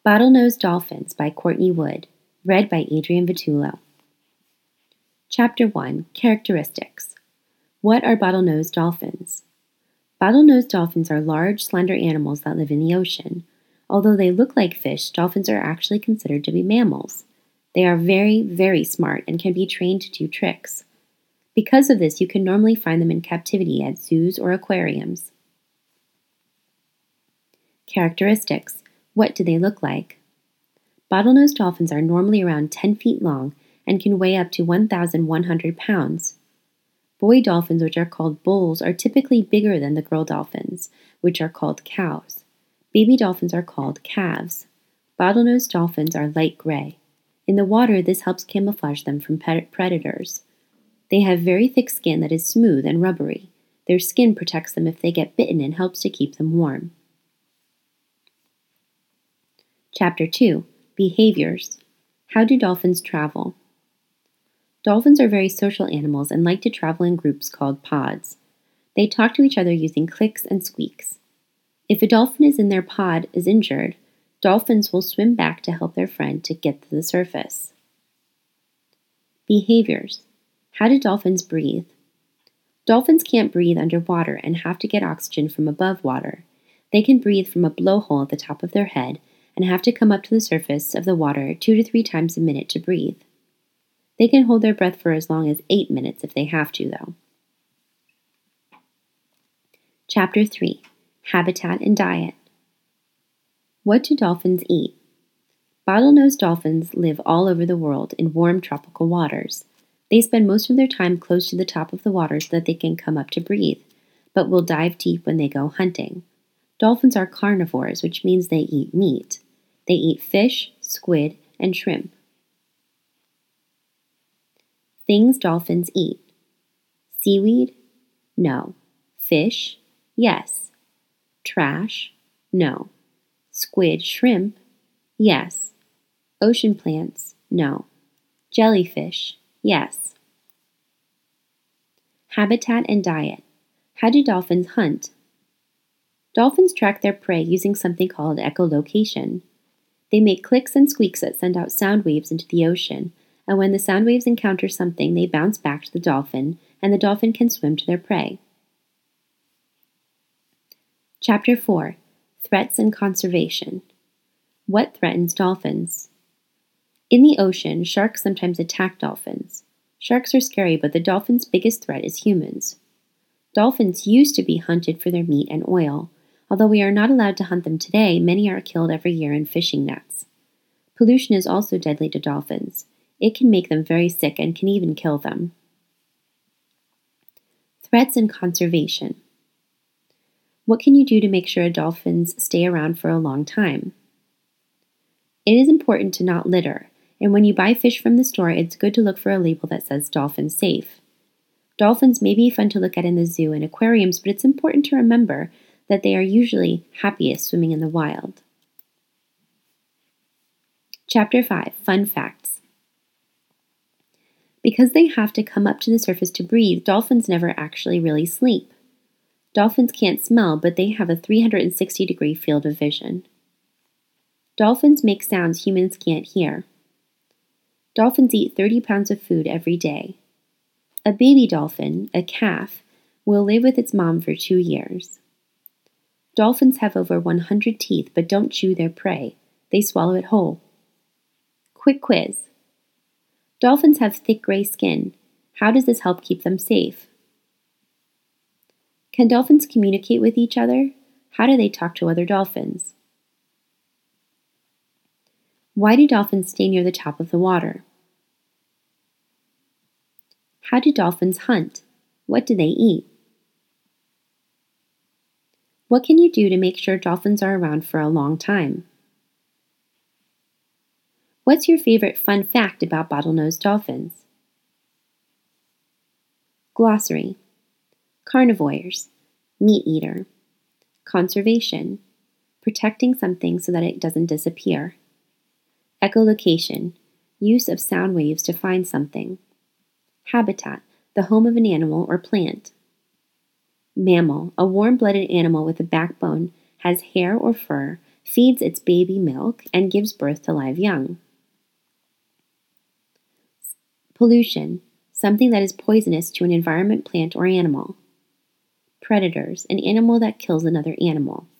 Bottlenose Dolphins by Courtney Wood, read by Adrian Vitullo. Chapter 1, Characteristics. What are bottlenose dolphins? Bottlenose dolphins are large, slender animals that live in the ocean. Although they look like fish, dolphins are actually considered to be mammals. They are very, very smart and can be trained to do tricks. Because of this, you can normally find them in captivity at zoos or aquariums. Characteristics. What do they look like? Bottlenose dolphins are normally around 10 feet long and can weigh up to 1,100 pounds. Boy dolphins, which are called bulls, are typically bigger than the girl dolphins, which are called cows. Baby dolphins are called calves. Bottlenose dolphins are light gray. In the water, this helps camouflage them from predators. They have very thick skin that is smooth and rubbery. Their skin protects them if they get bitten and helps to keep them warm. Chapter 2, Behaviors. How do dolphins travel? Dolphins are very social animals and like to travel in groups called pods. They talk to each other using clicks and squeaks. If a dolphin in their pod is injured, dolphins will swim back to help their friend to get to the surface. Behaviors. How do dolphins breathe? Dolphins can't breathe underwater and have to get oxygen from above water. They can breathe from a blowhole at the top of their head and have to come up to the surface of the water 2 to 3 times a minute to breathe. They can hold their breath for as long as 8 minutes if they have to, though. Chapter 3, Habitat and Diet. What do dolphins eat? Bottlenose dolphins live all over the world in warm tropical waters. They spend most of their time close to the top of the water so that they can come up to breathe, but will dive deep when they go hunting. Dolphins are carnivores, which means they eat meat. They eat fish, squid, and shrimp. Things dolphins eat. Seaweed? No. Fish? Yes. Trash? No. Squid, shrimp? Yes. Ocean plants? No. Jellyfish? Yes. Habitat and diet. How do dolphins hunt? Dolphins track their prey using something called echolocation. They make clicks and squeaks that send out sound waves into the ocean, and when the sound waves encounter something, they bounce back to the dolphin, and the dolphin can swim to their prey. Chapter 4, Threats and Conservation. What threatens dolphins? In the ocean, sharks sometimes attack dolphins. Sharks are scary, but the dolphin's biggest threat is humans. Dolphins used to be hunted for their meat and oil. Although we are not allowed to hunt them today, many are killed every year in fishing nets. Pollution is also deadly to dolphins. It can make them very sick and can even kill them. Threats and conservation. What can you do to make sure dolphins stay around for a long time? It is important to not litter, and when you buy fish from the store, it's good to look for a label that says dolphin safe. Dolphins may be fun to look at in the zoo and aquariums, but it's important to remember that they are usually happiest swimming in the wild. Chapter 5, Fun Facts. Because they have to come up to the surface to breathe, dolphins never actually really sleep. Dolphins can't smell, but they have a 360-degree field of vision. Dolphins make sounds humans can't hear. Dolphins eat 30 pounds of food every day. A baby dolphin, a calf, will live with its mom for 2 years. Dolphins have over 100 teeth but don't chew their prey. They swallow it whole. Quick quiz. Dolphins have thick gray skin. How does this help keep them safe? Can dolphins communicate with each other? How do they talk to other dolphins? Why do dolphins stay near the top of the water? How do dolphins hunt? What do they eat? What can you do to make sure dolphins are around for a long time? What's your favorite fun fact about bottlenose dolphins? Glossary. Carnivores. Meat eater. Conservation. Protecting something so that it doesn't disappear. Echolocation. Use of sound waves to find something. Habitat. The home of an animal or plant. Mammal, a warm-blooded animal with a backbone, has hair or fur, feeds its baby milk, and gives birth to live young. Pollution, something that is poisonous to an environment, plant, or animal. Predators, an animal that kills another animal.